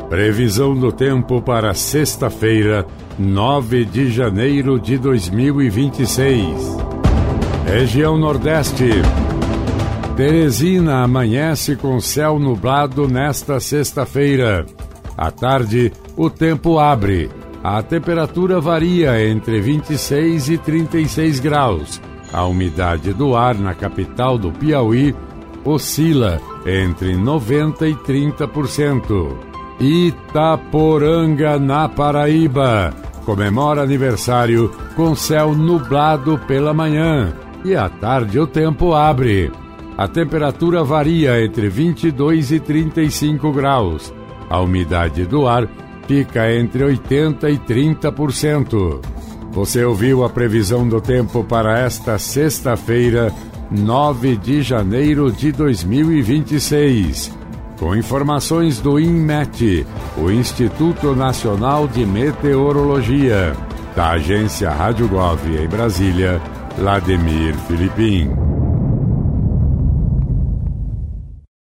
Previsão do tempo para sexta-feira, 9 de janeiro de 2026. Região Nordeste. Teresina amanhece com céu nublado nesta sexta-feira. À tarde, o tempo abre. A temperatura varia entre 26 e 36 graus. A umidade do ar na capital do Piauí oscila entre 90% e 30%. Itaporanga, na Paraíba, comemora aniversário com céu nublado pela manhã e à tarde o tempo abre. A temperatura varia entre 22 e 35 graus. A umidade do ar fica entre 80% e 30%. Você ouviu a previsão do tempo para esta sexta-feira, 9 de janeiro de 2026. Com informações do INMET, o Instituto Nacional de Meteorologia. Da agência Rádio Gov em Brasília, Vladimir Filipim.